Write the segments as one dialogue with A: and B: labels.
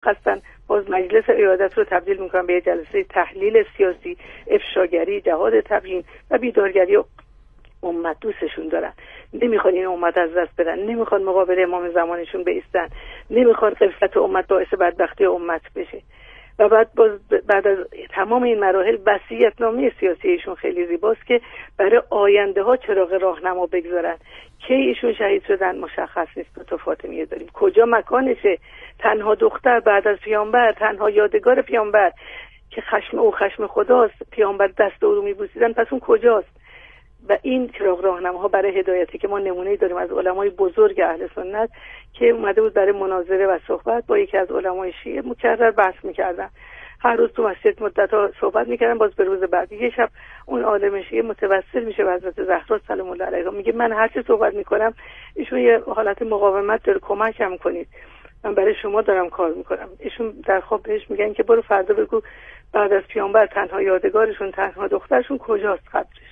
A: هستن، باز مجلس ایادت رو تبدیل میکنن به جلسه تحلیل سیاسی، افشاگری، جهاد تبیین و بیدارگری امت. دوستشون دارن، نمیخوان این امت از دست بدن، نمیخوان مقابل امام زمانشون بایستن، نمیخوان غفلت امت باعث بدبختی امت بشه. و بعد از تمام این مراحل وصیت‌نامه سیاسی ایشون خیلی زیباست که برای آینده ها چراغ راهنما بگذارن. کی ایشون شهید شدن مشخص نیست. تو فاطمیه داریم، کجا مکانشه؟ تنها دختر بعد از پیامبر، تنها یادگار پیامبر که خشم او خشم خداست، پیامبر دست او رو میبوسیدن، پس اون کجاست؟ و این چراغ راهنماها برای هدایتی که ما نمونه‌ای داریم از علمای بزرگ اهل سنت که اومده بود برای مناظره و صحبت با یکی از علمای شیعه، مکرر بحث میکردن، هر روز تو مسجد مدت‌ها صحبت میکردن، باز به روز بعد یه شب اون عالم شیعه متوسل میشه به حضرت زهرا سلام الله علیها، میگه من هر چی صحبت میکنم ایشون یه حالت مقاومت داره، کمکم کنید، من برای شما دارم کار میکنم. ایشون در خواب بهش میگن که برو فردا بگو بعد از پیامبر تنها یادگارشون، تنها دخترشون کجاست قبرش.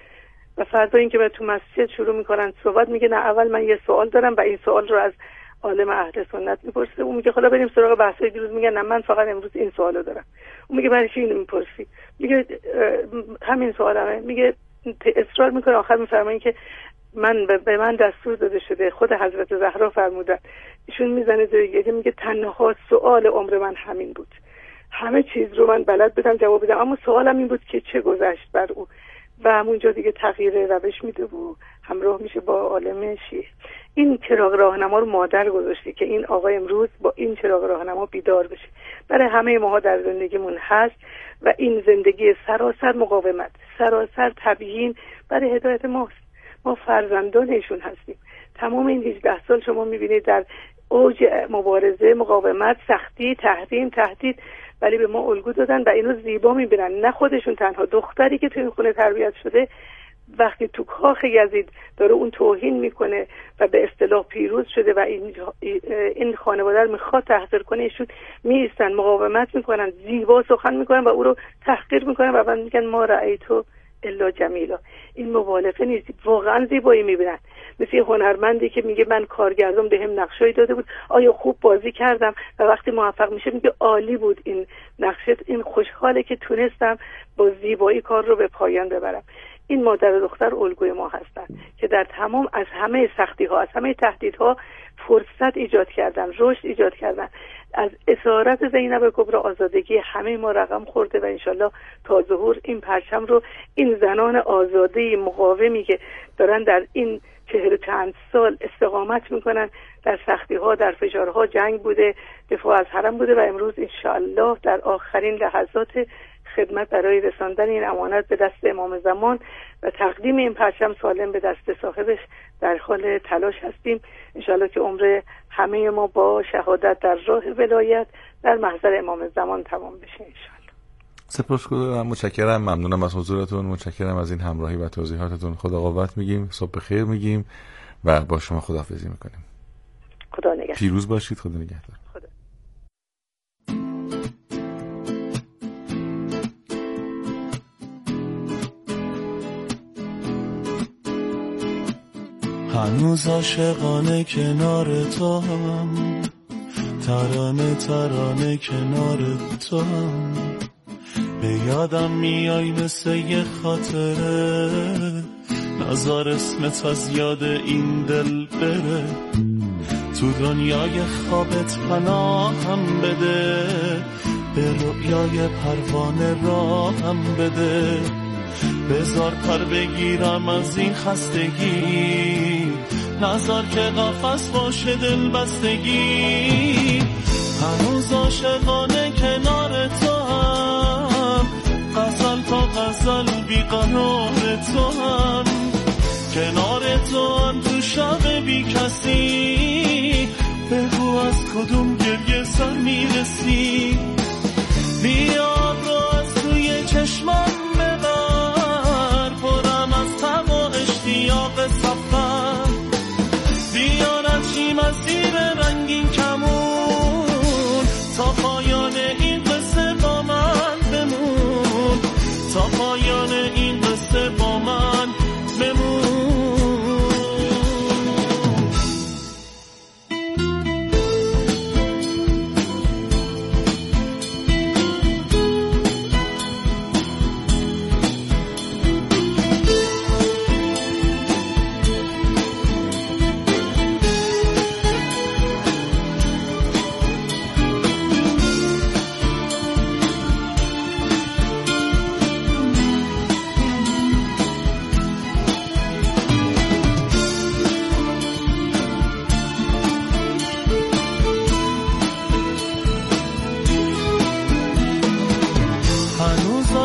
A: و فردا این که به تو مسجد شروع میکنن صحبت، میگه نه اول من یه سوال دارم و این سوال رو از عالم اهل سنت میپرسه. اون میگه خدا بریم سراغ بحثای دیروز. میگه نه من فقط امروز این سوالو دارم. اون میگه برای چی اینو میپرسی؟ میگه همین سوالمه. میگه اصرار میکنه، آخر میفرمایین که به من دستور داده شده، خود حضرت زهرا فرمودن. ایشون میزنه دیگه، میگه تنها سوال عمر من همین بود، همه چیز رو من بلد بدم جواب بدم، اما سوالم این بود که چه گذشت بر او. و همونجا دیگه تغییر روش میده و همراه میشه با عالم شیعه. این چراغ راهنما رو مادر گذاشته که این آقا امروز با این چراغ راهنما بیدار بشه. برای همه ماها در زندگیمون هست و این زندگی سراسر مقاومت، سراسر تبیین برای هدایت ماست. ما فرزندان ایشون هستیم. تمام این 18 سال شما میبینید در اوج مبارزه، مقاومت، سختی، تحریم، تهدید، ولی به ما الگو دادن و اینو زیبا میبینن. نه خودشون تنها، دختری که تو این خونه تربیت شده وقتی تو کاخ یزید داره اون توهین میکنه و به اصطلاح پیروز شده و این خانواده رو میخواد تحقیر کنه، ایشون میایستن، مقاومت میکنن، زیبا سخن میکنن و او رو تحقیر میکنن و بعد میگن ما رأیتو الا جمیلا. این مبالغه نیست، واقعا زیبایی میبینن. مثل هنرمندی که میگه من کارگردان بهم نقشه‌ای داده بود، آیا خوب بازی کردم؟ و وقتی موفق میشه میگه عالی بود این نقشه، این خوشحاله که تونستم با زیبایی کار رو به پایان ببرم. این مادر و دختر الگوی ما هستن که در تمام از همه سختی‌ها، از همه تهدیدها فرصت ایجاد کردن، رشد ایجاد کردن. از اسارت زینب کبری آزادگی همه ما رقم خورده و انشالله تا ظهور این پرچم رو این زنان آزاده مقاومی که دارن در این 40 چند سال استقامت میکنن، در سختی‌ها، در فشارها، جنگ بوده، دفاع از حرم بوده و امروز انشالله در آخرین لحظات خدمت برای رساندن این امانت به دست امام زمان و تقدیم این پرچم سالم به دست صاحبش در حال تلاش هستیم. انشالله که عمر همه ما با شهادت در راه ولایت در محضر امام زمان تمام بشه انشالله.
B: سپاسگزارم، متشکرم، ممنونم از حضورتون، متشکرم از این همراهی و توضیحاتتون. خدا قوت میگیم، صبح بخیر میگیم و با شما خداحافظی میکنیم.
A: خدا نگهدار.
B: پیروز باشید. خدا نگهدار.
C: هنوز عاشقانه کنار تو هم، ترانه ترانه کنار تو هم، به یادم میای مثل یه خاطره، نزار اسمت از یاد این دل بره، تو دنیای خوابت پناهم بده، به رؤیای پروانه راهم بده، بذار پر بگیرم از این خستگی، نذار که قفس باشه دل بستگی، هنوز عاشقانه کنار تو هم، غزل تا غزل بیقرار تو هم، کنار تو هم تو شب بی کسی، بگو از کدوم گریه سر میرسی، بیا رو از توی چشمم ببر، پرم از تب و اشتیاق سفر، بیا رچیم از زیر رنگین کمون، تا پایان این قصه با من بمون، تا پایان این قصه با من بمون.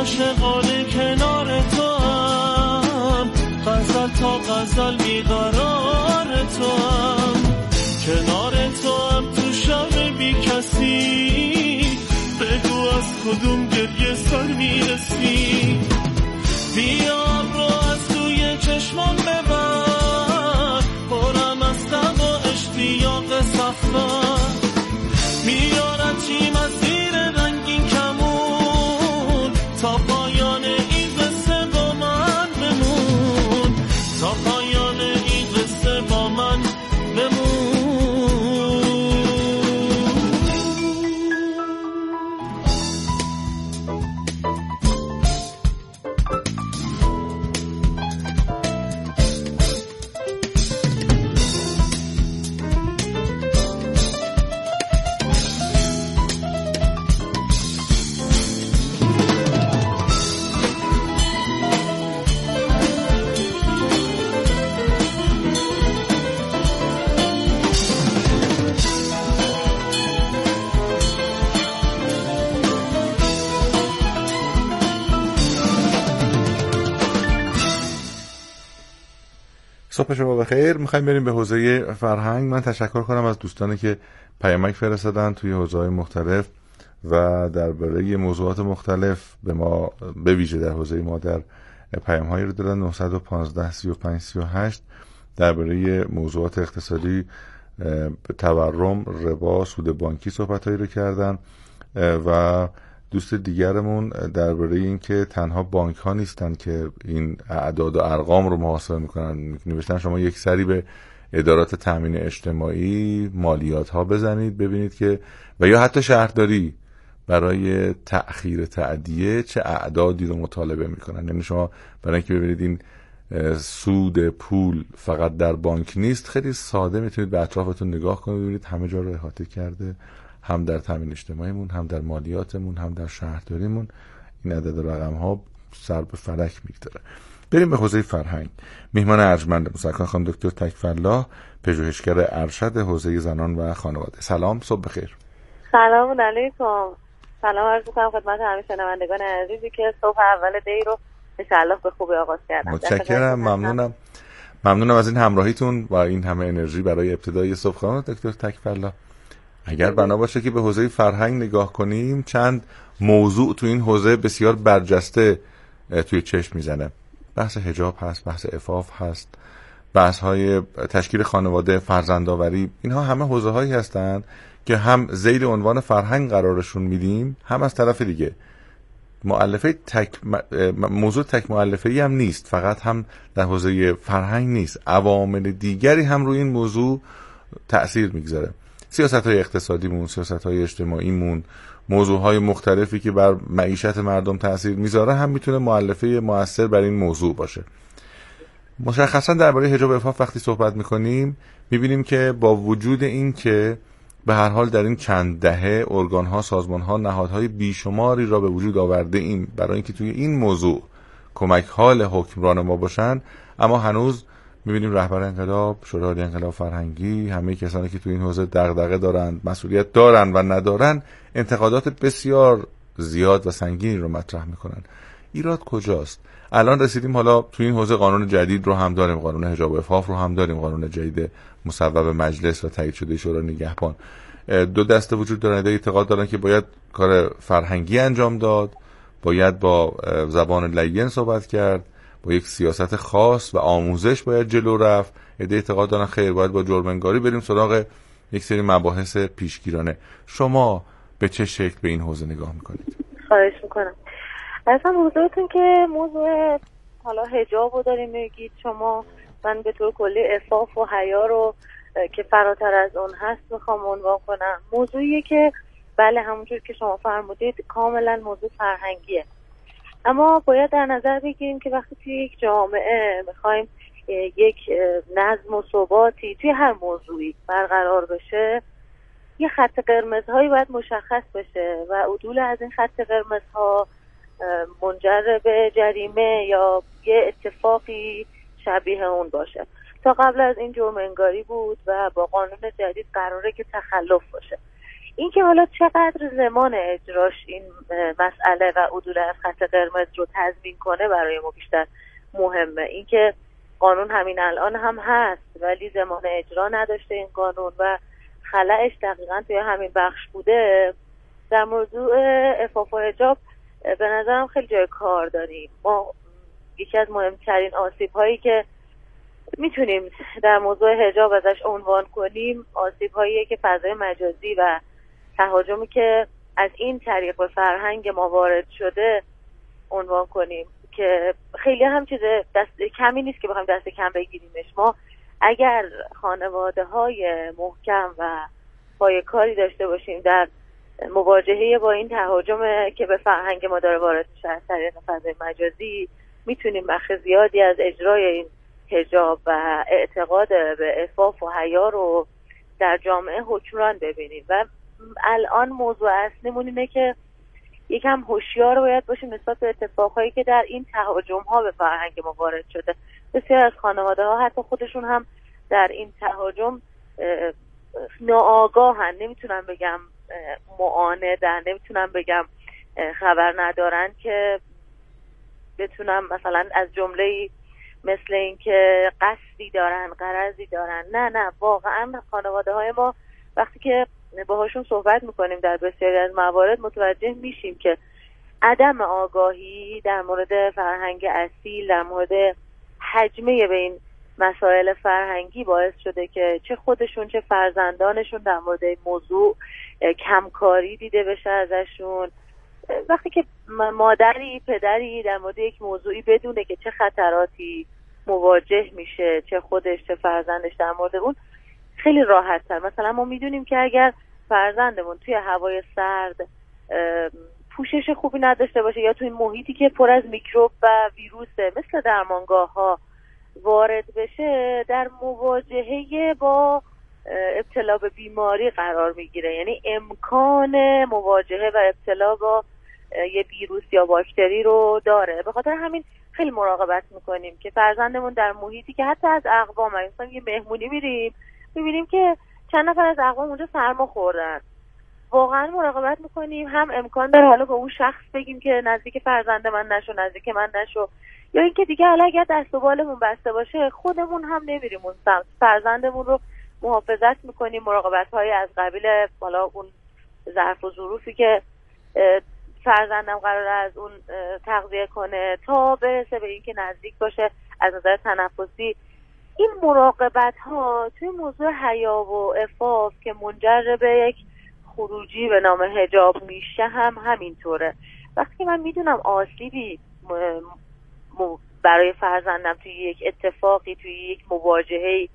C: عاشقانه کنار تو هم، غزل تا غزل بیقرار تو هم، کنار تو هم تو شب بی کسی، بگو از کدوم گریه سر میرسی، بیا رو از توی چشمان ببر، پرم از غم و اشتیاق سفر، میارد چیم از زیر رنگین کمون، تا پایان این قصه با من بمون، تا پایان این قصه با من بمون.
B: صبح شما بخیر. میخوایم بریم به حوزه فرهنگ. من تشکر کنم از دوستانی که پیامک فرستادن توی حوزه‌های مختلف و درباره موضوعات مختلف به ما، به ویژه در حوزه ما، در پیام‌هایی رو دادن. 915 35 38 درباره موضوعات اقتصادی، تورم، ربا، سود بانکی صحبتایی رو کردن و دوست دیگرمون درباره این که تنها بانک ها نیستن که این اعداد و ارقام رو محاسبه میکنن. نوشتن شما یک سری به ادارات تامین اجتماعی، مالیات ها بزنید ببینید که، و یا حتی شهرداری برای تأخیر تأدیه چه اعدادی رو مطالبه میکنن. یعنی شما برای اینکه ببینید این سود پول فقط در بانک نیست، خیلی ساده میتونید به اطرافتون نگاه کنید ببینید همه جا رو احاطه کرده، هم در تامین اجتماعیمون، هم در مالیاتمون، هم در شهرداریمون این عدد رقم ها سر به فلک میگذاره. بریم به حوزه فرهنگ. میهمان ارجمند مسکن خانم دکتر تکفرالله، پژوهشگر ارشد حوزه زنان و خانواده. سلام، صبح بخیر.
D: سلام علیکم. سلام عرض می‌کنم خدمت همه شنوندگان عزیزی که صبح اول دی رو انشالله به خوبی آغاز کردن.
B: متشکرم، ممنونم از این همراهیتون و این همه انرژی برای ابتدای صبح. خانم دکتر تکفرالله، اگر بنا باشه که به حوزه فرهنگ نگاه کنیم، چند موضوع تو این حوزه بسیار برجسته توی چشم میزنه. بحث حجاب هست، بحث عفاف هست، بحث های تشکیل خانواده، فرزندآوری. اینها همه حوزه هایی هستن که هم زیر عنوان فرهنگ قرارشون میدیم، هم از طرف دیگه موضوع تک مؤلفه‌ای هم نیست، فقط هم در حوزه فرهنگ نیست، عوامل دیگری هم روی این موضوع تأثیر میگذاره. سیاست‌های اقتصادیمون، سیاست‌های اجتماعیمون، موضوعهای مختلفی که بر معیشت مردم تأثیر میذاره هم میتونه مؤلفه مؤثر بر این موضوع باشه. مشخصا درباره حجاب عفاف وقتی صحبت میکنیم میبینیم که با وجود این که به هر حال در این چند دهه ارگان‌ها، سازمان‌ها، نهادهای بیشماری را به وجود آورده ایم برای اینکه توی این موضوع کمک حال حکمران ما باشن، اما هنوز می‌بینیم رهبر انقلاب، شورای انقلاب فرهنگی، همه کسانی که توی این حوزه دغدغه دارند، مسئولیت دارند و ندارن، انتقادات بسیار زیاد و سنگینی رو مطرح میکنن. ایراد کجاست؟ الان رسیدیم حالا توی این حوزه قانون جدید رو هم داریم، قانون حجاب و عفاف رو هم داریم، قانون جدید مصوب مجلس و تایید شده شورای نگهبان. دو دسته وجود دارن، اعتقاد دارن که باید کار فرهنگی انجام داد، باید با زبان لین صحبت کرد، با یک سیاست خاص و آموزش باید جلو رفت. اعتقاد دارن خیر، باید با جرم‌انگاری بریم سراغ یک سری مباحث پیشگیرانه. شما به چه شکل به این حوزه نگاه میکنید؟
D: خواهش میکنم. اصلا موضوعتون که موضوع حالا حجاب رو داریم میگید شما، من به طور کلی عفاف و حیا رو که فراتر از اون هست میخوام عنوان کنم. موضوعیه که بله همونجور که شما فرمودید کاملا موضوع فرهنگیه، اما باید در نظر بگیریم که وقتی توی یک جامعه میخوایم یک نظم و ثباتی توی هر موضوعی برقرار بشه، یه خط قرمزهایی باید مشخص بشه و عدول از این خط قرمزها منجر به جریمه یا یه اتفاقی شبیه اون باشه. تا قبل از این جرم انگاری بود و با قانون جدید قراره که تخلف باشه. این که حالا چقدر زمان اجراش این مسئله و عدول از خط قرمز رو تضمین کنه برای ما بیشتر مهمه. این که قانون همین الان هم هست ولی زمان اجرا نداشته این قانون و خلأش دقیقاً توی همین بخش بوده. در موضوع عفاف و حجاب به نظرم خیلی جای کار داریم. ما یکی از مهمترین آسیب هایی که میتونیم در موضوع حجاب ازش عنوان کنیم آسیب هاییه که فضای مجازی و تهاجمی که از این طریق به فرهنگ ما وارد شده عنوان کنیم که خیلی هم چیز دست کمی نیست که بخوایم دست کم بگیریمش. ما اگر خانواده های محکم و پایه‌کاری داشته باشیم در مواجهه با این تهاجم که به فرهنگ ما داره وارد میشه از طریق فضای مجازی، میتونیم بخش زیادی از اجرای این حجاب و اعتقاد به عفاف و حیا رو در جامعه حکمران ببینیم. و الان موضوع اصلیمون اینه که یکم هوشیار باید باشیم نسبت به اتفاقهایی که در این تهاجم‌ها به فرهنگ ما وارد شده. بسیار از خانواده‌ها حتی خودشون هم در این تهاجم ناآگاهن، نمیتونم بگم معاندن، نمیتونم بگم خبر ندارن که بتونم مثلا از جمله مثل این که قصدی دارن، غرضی دارن. نه واقعا خانواده‌های ما وقتی که باهاشون صحبت میکنیم در بسیاری از موارد متوجه میشیم که عدم آگاهی در مورد فرهنگ اصیل، در مورد حجمه به این مسائل فرهنگی باعث شده که چه خودشون چه فرزندانشون در مورد این موضوع کمکاری دیده بشه ازشون. وقتی که مادری، پدری در مورد یک موضوعی بدونه که چه خطراتی مواجه میشه، چه خودش چه فرزندش در مورد اون، خیلی راحت تر. مثلا ما میدونیم که اگر فرزندمون توی هوای سرد پوشش خوبی نداشته باشه یا توی محیطی که پر از میکروب و ویروسه مثل درمانگاه ها وارد بشه، در مواجهه با ابتلا به بیماری قرار میگیره. یعنی امکان مواجهه و ابتلا با یه ویروس یا باکتری رو داره. به خاطر همین خیلی مراقبت میکنیم که فرزندمون در محیطی که حتی از اقوام مثلا یه مهمونی میریم میبینیم که چند نفر از اقوام اونجا سرما خوردن، واقعا مراقبت میکنیم. هم امکان داره حالا به اون شخص بگیم که نزدیک فرزند من نشو، نزدیک من نشو، یا اینکه دیگه حالا اگر دست و بالمون بسته باشه خودمون هم نمیریم اون سمت، فرزندمون رو محافظت میکنیم. مراقبت‌های از قبیل حالا اون ظرف و ظروفی که فرزندم قراره از اون تغذیه کنه تا برسه به اینکه نزدیک باشه از نظر تنفسی. این مراقبت‌ها توی موضوع حیا و عفاف که منجر به یک خروجی به نام حجاب میشه هم همینطوره. وقتی که من میدونم آسیبی برای فرزندم توی یک اتفاقی، توی یک مواجهه‌ای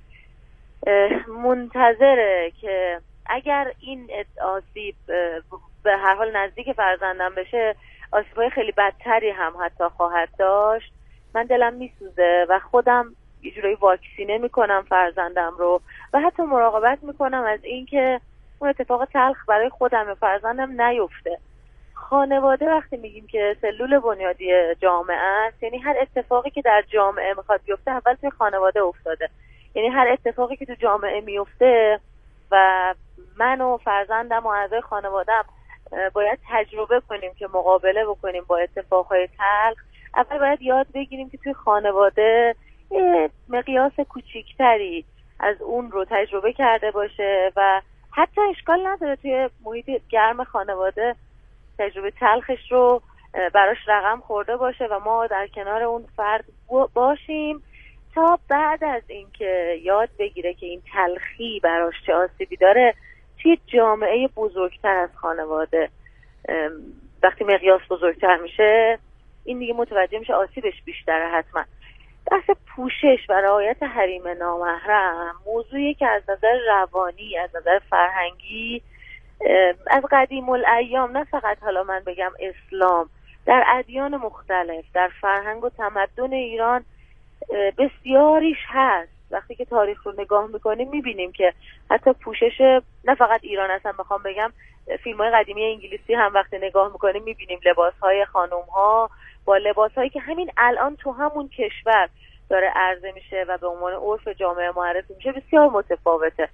D: منتظره که اگر این آسیب به هر حال نزدیک فرزندم بشه، آسیب‌های خیلی بدتری هم حتی خواهد داشت، من دلم میسوزه و خودم یه جورایی واکسینه میکنم فرزندم رو و حتی مراقبت میکنم از این که اون اتفاق تلخ برای خودم و فرزندم نیفته. خانواده وقتی میگیم که سلول بنیادی جامعه است، یعنی هر اتفاقی که در جامعه میخواد بیفته اول توی خانواده افتاده. یعنی هر اتفاقی که تو جامعه میفته و من و فرزندم و اعضای خانواده‌ام باید تجربه کنیم که مقابله بکنیم با اتفاقهای تلخ، اول باید یاد بگیریم که توی خانواده مقیاس کوچیکتری از اون رو تجربه کرده باشه و حتی اشکال نداره توی محیط گرم خانواده تجربه تلخش رو براش رقم خورده باشه و ما در کنار اون فرد باشیم تا بعد از اینکه یاد بگیره که این تلخی براش چه آسیبی داره توی جامعه بزرگتر از خانواده. وقتی مقیاس بزرگتر میشه این دیگه متوجه میشه آسیبش بیشتره. حتما بحث پوشش و رعایت حریم نامحرم موضوعی که از نظر روانی، از نظر فرهنگی از قدیم الایام، نه فقط حالا من بگم اسلام، در ادیان مختلف در فرهنگ و تمدن ایران بسیاریش هست. وقتی که تاریخ رو نگاه میکنیم میبینیم که حتی پوشش نه فقط ایران هستن، میخوام بگم فیلم‌های قدیمی انگلیسی هم وقتی نگاه میکنیم میبینیم لباس‌های خانم‌ها با لباس‌هایی که همین الان تو همون کشور داره عرضه میشه و به عنوان عرف جامعه معرفی میشه بسیار متفاوته.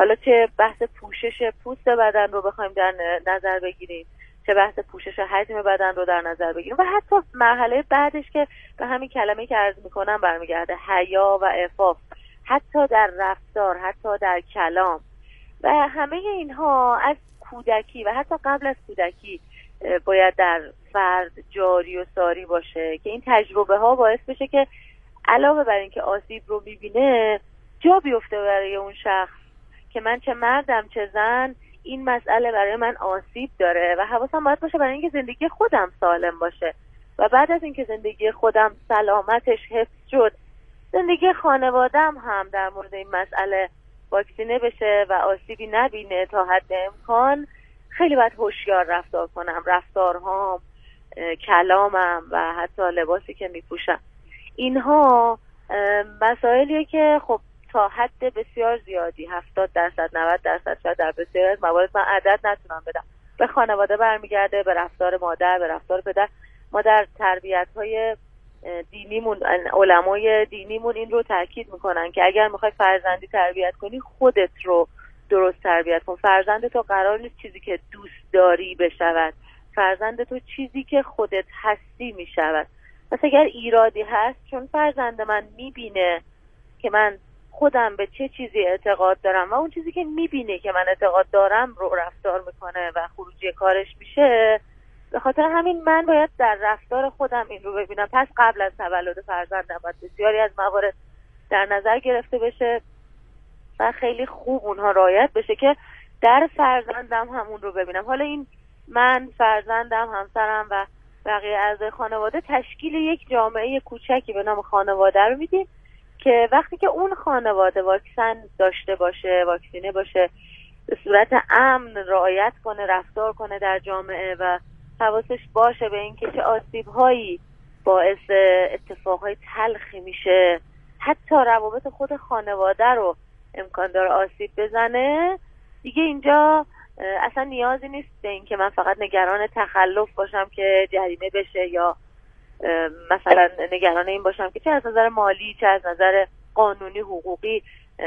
D: حالا چه بحث پوشش پوست بدن رو بخوایم در نظر بگیریم، چه بحث پوشش حجم بدن رو در نظر بگیریم و حتی مرحله بعدش که به همین کلمه که عرض میکنم برمیگرده، حیا و عفاف، حتی در رفتار، حتی در کلام و همه اینها از کودکی و حتی قبل از کودکی باید در فرد جاری و ساری باشه که این تجربه ها باعث بشه که علاوه بر اینکه آسیب رو میبینه جا بیفته برای اون شخص که من چه مردم چه زن این مسئله برای من آسیب داره و حواسم باید باشه برای اینکه زندگی خودم سالم باشه و بعد از اینکه زندگی خودم سلامتش حفظ شد، زندگی خانوادم هم در مورد این مسئله واکسینه بشه و آسیبی نبینه تا حد امکان. خیلی باید هوشیار رفتار کنم، رفتارهام، کلامم و حتی لباسی که میپوشم. اینها مسائلیه که خب تا حد بسیار زیادی 70%، 90% شاید در بسیاری از موارد من عدد نتونم بدم، به خانواده برمیگرده، به رفتار مادر، به رفتار پدر. ما در تربیت‌های دینیمون، علمای دینیمون این رو تاکید میکنن که اگر میخوای فرزندی تربیت کنی خودت رو درست تربیت کن. فرزند تو قرار نیست چیزی که دوست داری بشود، فرزند تو چیزی که خودت هستی میشود. پس اگر ایرادی هست چون فرزند من میبینه که من خودم به چه چیزی اعتقاد دارم و اون چیزی که میبینه که من اعتقاد دارم رو رفتار میکنه و خروجی کارش میشه، به خاطر همین من باید در رفتار خودم این رو ببینم. پس قبل از تولد فرزندم باید بسیاری از موارد در نظر گرفته بشه و خیلی خوب اونها رعایت بشه که در فرزندم همون رو ببینم. حالا این من، فرزندم، همسرم و بقیه اعضای خانواده تشکیل یک جامعه کوچکی به نام خانواده رو میدیم که وقتی که اون خانواده واکسن داشته باشه، واکسینه باشه، به صورت امن رعایت کنه، رفتار کنه در جامعه و حواسش باشه به اینکه چه آسیب‌هایی باعث اتفاقهای تلخی میشه، حتی روابط خود خانواده رو امکان داره آسیب بزنه، دیگه اینجا اصلا نیازی نیست به اینکه من فقط نگران تخلف باشم که جریمه بشه یا مثلا نگران این باشم که چه از نظر مالی چه از نظر قانونی حقوقی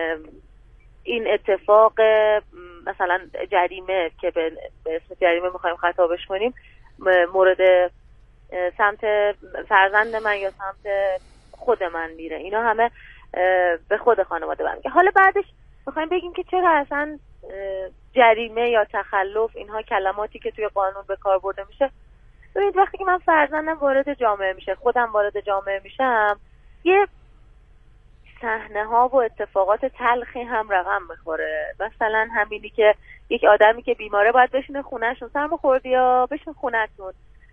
D: این اتفاق مثلا جریمه که به اسم جریمه میخوایم خطابش کنیم مورد سمت فرزند من یا سمت خود من میره. اینا همه به خود خانواده برمیگه. حالا بعدش میخوایم بگیم که چرا اصلا جریمه یا تخلف اینها کلماتی که توی قانون به کار برده میشه. ببینید وقتی که من فرزندم وارد جامعه میشه، خودم وارد جامعه میشم، یه صحنه ها و اتفاقات تلخی هم رقم میخوره. مثلا همینی که یک آدمی که بیماره باید بشینه خونه‌شون، سرماخوردی یا بشین خونه‌تون.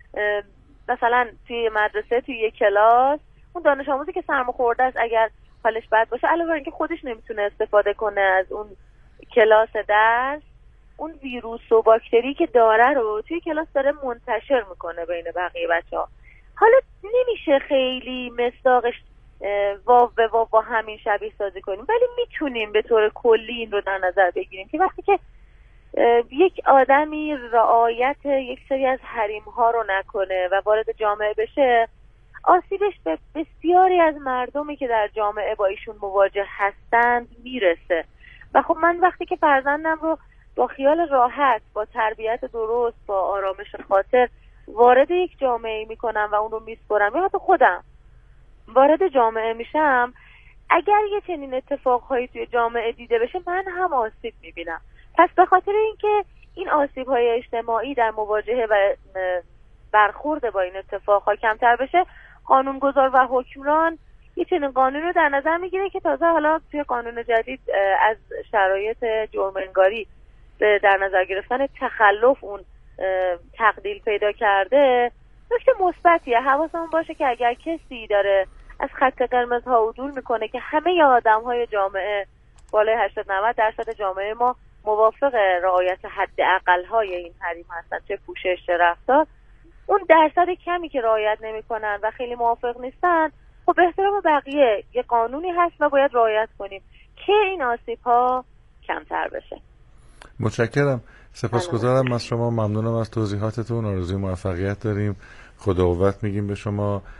D: مثلا توی مدرسه توی یک کلاس اون دانش آموزی که سرماخورده است اگر حالش بد باشه علاوه بر اینکه خودش نمیتونه استفاده کنه از اون کلاس درس، اون ویروس و باکتری که داره رو توی کلاس داره منتشر میکنه بین بقیه بچه‌ها. حالا نمیشه خیلی مصداقش واو به واو با همین شبیه سازی کنیم، ولی میتونیم به طور کلی این رو در نظر بگیریم که وقتی که یک آدمی رعایت یک سری از حریم ها رو نکنه و وارد جامعه بشه، آسیبش به بسیاری از مردمی که در جامعه با ایشون مواجه هستند میرسه. و خب من وقتی که فرزندم رو با خیال راحت، با تربیت درست، با آرامش خاطر وارد یک جامعه میکنم و اون رو میسپرم یا حتی خودم وارد جامعه میشم، اگر یه چنین اتفاقهایی توی جامعه دیده بشه من هم آسیب میبینم. پس به خاطر اینکه این آسیب‌های اجتماعی در مواجهه و برخورد با این اتفاقها کمتر بشه، قانونگذار و حکمران یه چنین قانون رو در نظر میگیره که تازه حالا توی قانون جدید از شرایط جرم‌انگاری در نظر گرفتن تخلف اون تقلیل پیدا کرده. نکته مثبتیه. حواسمون باشه که اگر کسی داره از خط قرمزها عدول میکنه که همه آدم‌های جامعه بالای 80-90% جامعه ما موافق رعایت حداقل‌های این حریم هستن، چه پوشش چه رفتار، اون درصد کمی که رعایت نمی‌کنن و خیلی موافق نیستن، خب به احترام بقیه یه قانونی هست و باید رعایت کنیم که این آسیب‌ها کمتر بشه.
B: متشکرم. سپاسگزارم از شما. ممنونم از توضیحاتتون. آرزوی موفقیت داریم. خدا قوت میگیم به شما.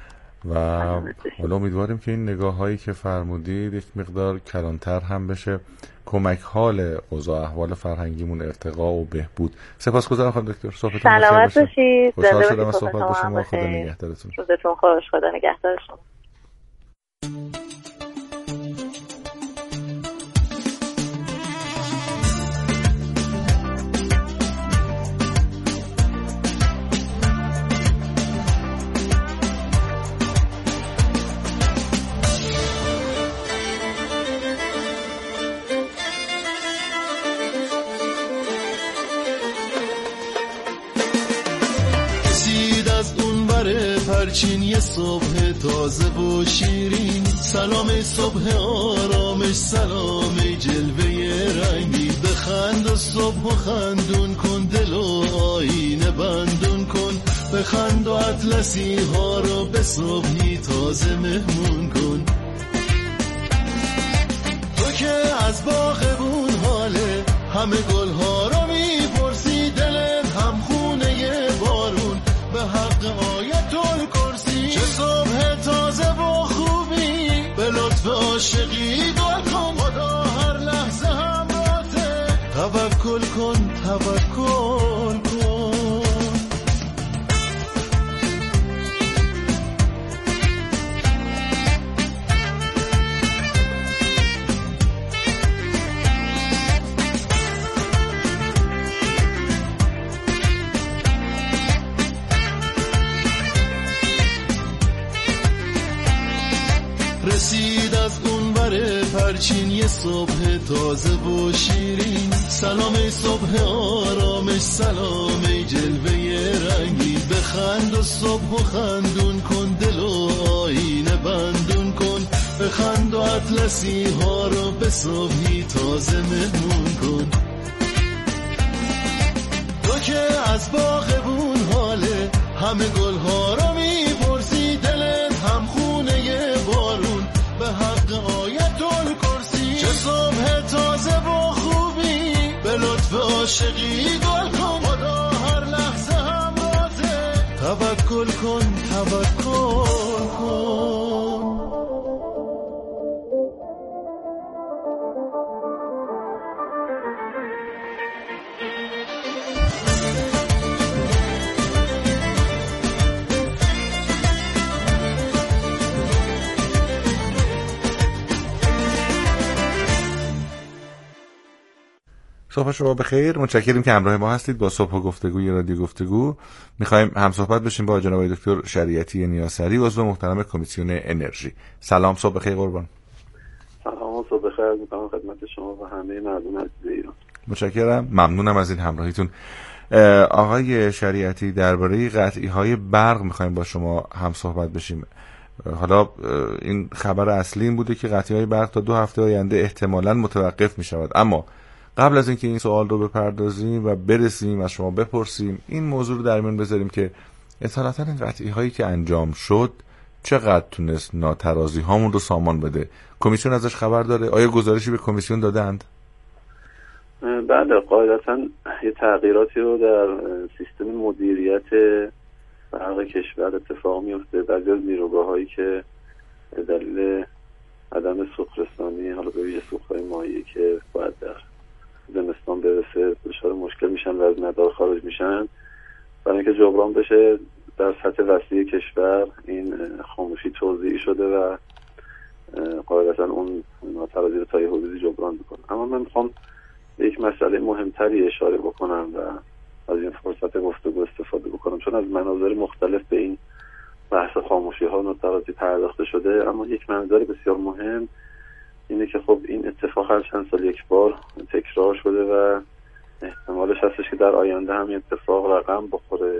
B: و حالا امیدواریم که این نگاه هایی که فرمودید یک مقدار کلانتر هم بشه، کمک حال اوضاع احوال فرهنگیمون ارتقا و بهبود. سپاسگزارم خانم دکتر، صحبتتون بخیر باشه. خوشحال شدم از صحبت با شما. خدا نگهدارتون.
D: روزتون خوش. خدا نگهدار شما.
C: پرچین یه صبح تازه و شیرین، سلام صبح آرامش، سلام جلوه رنگی، بخند و صبح و خندون کن، دل و آینه بندون کن، بخند و اطلسی ها رو به صبحی تازه مهمون کن. تو که از باغبون حاله همه گل ها رو میپرسی، دلت هم خونه بارون به حق آیت الکرسی، چه صبح تازه و خوبی به لطف عاشقی گل کن، خدا هر لحظه همراهته، توکل کن توکل کن. رسید از اون بره پرچین یه صبح تازه و شیرین، سلام صبح آرامش، سلام جلوه رنگی، بخند و صبح و خندون کن، دل و آینه بندون کن، بخند و اطلسی ها رو به صبحی تازه مهمون کن. تو که از باغبون حاله همه گل ها رو میپرسی، دلت هم خونه بارون به حق آیت الکرسی، چه صبح تازه و خوبی به لطف عاشقی گل کن، خدا هر لحظه همراهته، توکل کن توکل کن.
B: صبح شما بخیر. متشکریم که همراه ما هستید با صبح گفتگوی رادیو گفتگو. می‌خوایم هم صحبت بشیم با جناب دکتر شریعتی نیاسری، عضو محترم کمیسیون انرژی. سلام، صبح بخیر قربان.
E: سلام و صبح بخیر می‌کنم خدمت شما و همه مردم عزیز ایران.
B: متشکرم، ممنونم از این همراهیتون. آقای شریعتی، درباره قطعی‌های برق می‌خوایم با شما هم صحبت بشیم. حالا این خبر اصلی این بوده که قطعی‌های برق تا 2 هفته آینده احتمالاً متوقف می‌شود، اما قبل از اینکه این سوال رو بپردازیم و برسیم از شما بپرسیم، این موضوع رو در میان بذاریم که اصالتا این قطعی هایی که انجام شد چقدر تونست ناترازی هامون رو سامان بده؟ کمیسیون ازش خبر داره؟ آیا گزارشی به کمیسیون دادند؟
E: بله، قاعدتا یه تغییراتی رو در سیستم مدیریت برق کشور اتفاق میفته. بعضی از نیروگاه هایی که دلیل عدم سوخت‌رسانی، حالا به ویژه سوخت‌های مایعی که باید در زمستان برسه، دچار مشکل میشن و از مدار خارج میشن، برای اینکه جبران بشه در سطح وسیع کشور این خاموشی توزیعی شده و قاعدتا اون ناترازی رو تا یه حدودی جبران میکنه. اما من میخوام به یک مسئله مهمتری اشاره بکنم و از این فرصت گفتگو استفاده بکنم، چون از مناظر مختلف به این بحث خاموشی ها ناترازی پرداخته شده، اما یک منظر بسیار مهم اینه که خب این اتفاق هر چند سال یک بار تکرار شده و احتمالش هستش که در آینده هم اتفاق رقم بخوره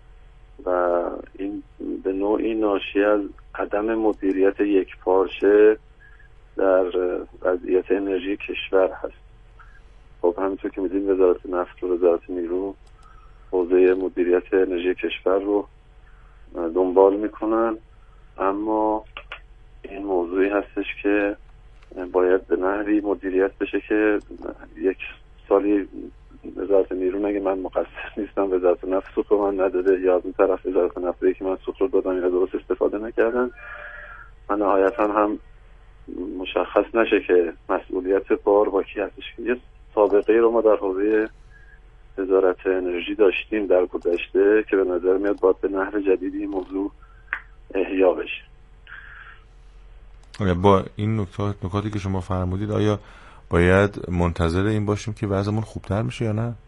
E: و این به نوعی ناشی از عدم مدیریت یکپارچه در وضعیت انرژی کشور هست. خب همینطور که میدونید وزارت نفت و وزارت نیرو حوزه مدیریت انرژی کشور رو دنبال میکنن، اما این موضوعی هستش که باید به نحوی مدیریت بشه که یک سالی وزارت نیرو نگه من مقصر نیستم، وزارت نفت سوخت رو من نداده، یا از اون طرف وزارت نفت که من سوخت رو دادم اینا درست استفاده نکردن، من نهایتا هم مشخص نشه که مسئولیت بار با کی هستش. یه سابقه رو ما در حوزه وزارت انرژی داشتیم در گذشته که به نظر میاد باید به نحو جدیدی این موضوع احیا بشه.
B: با این نکاتی که شما فرمودید آیا باید منتظر این باشیم که وضعمون خوبتر میشه یا نه؟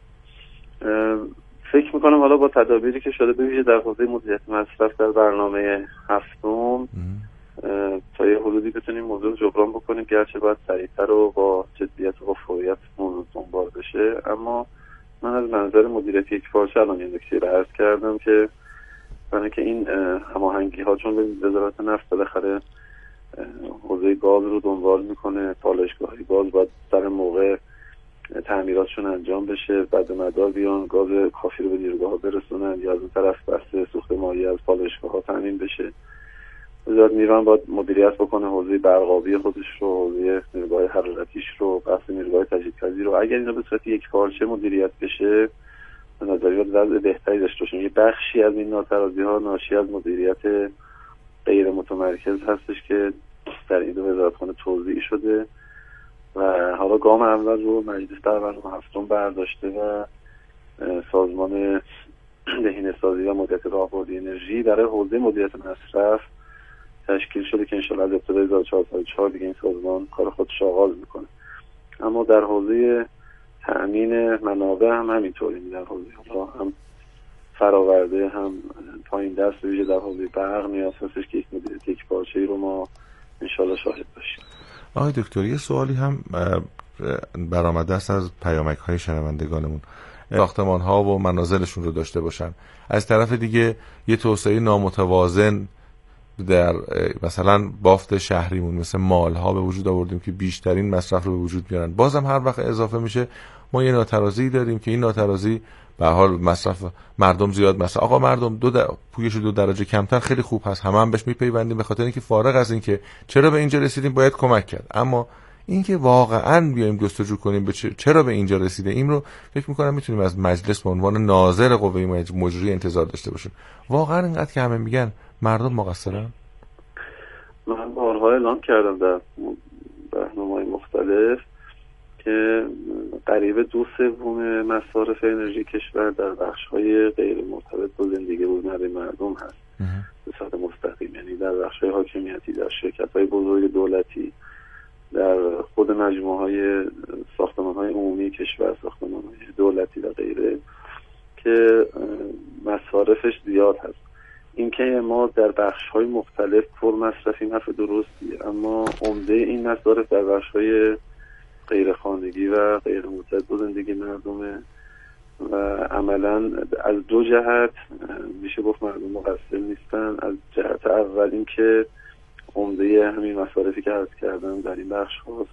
E: فکر میکنم حالا با تدابیری که شده ببینید در حوزه مدیریت مصرف در برنامه هفتم تا یه حدودی بتونیم موضوع جبران بکنیم، گرچه باید سریعتر و با جدیت و با فوریت موضوع دنبال بشه. اما من از منظر مدیریت یک پارچه الان این نکته رو عرض کردم که برای که این هماهنگی ها، چون وزارت نفت بالاخره حوزه گاز رو دنبال میکنه، پالایشگاه‌های گاز باید در موقع تعمیراتشون انجام بشه، بعد مدار بیان گاز کافی رو به نیروگاه‌ها برسونن، یا از اون طرف بحث سوخت مایع از پالایشگاه‌ها تامین بشه. وزارت نیرو باید مدیریت بکنه حوزه برقابی خودش رو، حوزه نیروگاه حرارتیش رو، بحث نیروگاه تجدیدپذیر رو. اگر اینا به صورت یک پارچه مدیریت بشه به نظر میاد وضع بهتری داشته باشیم. یه بخشی از این ناترازی‌ها ناشی از مدیریت غیر متمرکز هستش که در این دو وزارتخانه توزیع شده و حالا گام اول رو مجلس در برنامه هفتم برداشته و سازمان بهینه‌سازی و مدیریت راهبردی انرژی برای حوزه مدیریت مصرف تشکیل شده که انشاءالله از ابتدای 1404 دیگه این سازمان کار خودش آغاز میکنه. اما در حوزه تأمین منابع هم همینطوری، در حوزه هم فراورده هم پایین دست ویژه در حوزه برق نیاز هستش که یک مدیریت یک پارچه‌ای رو ما انشاءالله شاهد باشیم.
B: آقای دکتر یه سوالی هم برآمده است از پیامک‌های شنوندگانمون، ساختمان‌ها و منازلشون رو داشته باشن، از طرف دیگه یه توسعه نامتوازن در مثلا بافت شهریمون مثل مال‌ها به وجود آوردیم که بیشترین مصرف رو به وجود میارن، بازم هر وقت اضافه میشه ما یه ناترازی داریم که این ناترازی به حال مصرف مردم زیاد مصرف. آقا مردم پویش 2 درجه کمتر خیلی خوب هست، هم بهش میپیوندیم به خاطر اینکه فارغ از اینکه چرا به اینجا رسیدیم باید کمک کرد، اما اینکه واقعا بیایم جستجو کنیم به چرا به اینجا رسیده این رو فکر می‌کنم میتونیم از مجلس به عنوان ناظر قوه مجریه انتظار داشته باشیم. واقعا اینقدر که همه میگن مردم مقصرن؟
E: من بارها اعلام کردم در برنامه‌های مختلف که قریب 2/3 مصارف انرژی کشور در بخش‌های غیر مرتبط با زندگی روزمره مردم هست به صورت مستقیم، یعنی در بخش‌های حاکمیتی، در شرکت‌های بزرگ دولتی، در خود مجموعه‌های ساختمان‌های عمومی کشور، ساختمان‌های دولتی و غیره که مصارفش زیاد هست. اینکه ما در بخش‌های مختلف پر مصرفیم حرف درستیه، اما عمده این مصارف در بخش‌های غیر خانگی و غیر مرتبط با زندگی مردمه و عملاً از 2 جهت میشه گفت مردم مقصر نیستن. از جهت اول اینکه عمده همین مصارفی که عرض کردم در این بخش هاست.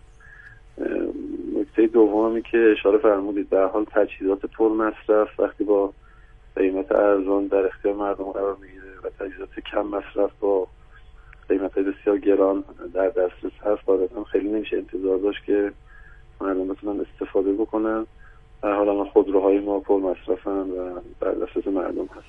E: نکته دومی که اشاره فرمودید به حال تجهیزات پر مصرف وقتی با قیمت ارزان در اختیار مردم قرار میگیره و تجهیزات کم مصرف با قیمت بسیار گران در دسترس هست، واقعا خیلی نمیشه انتظار داشت که مردم بتونن استفاده بکنن. در حال خودروهای ما پر مصرفن و در دسترس مردم هست.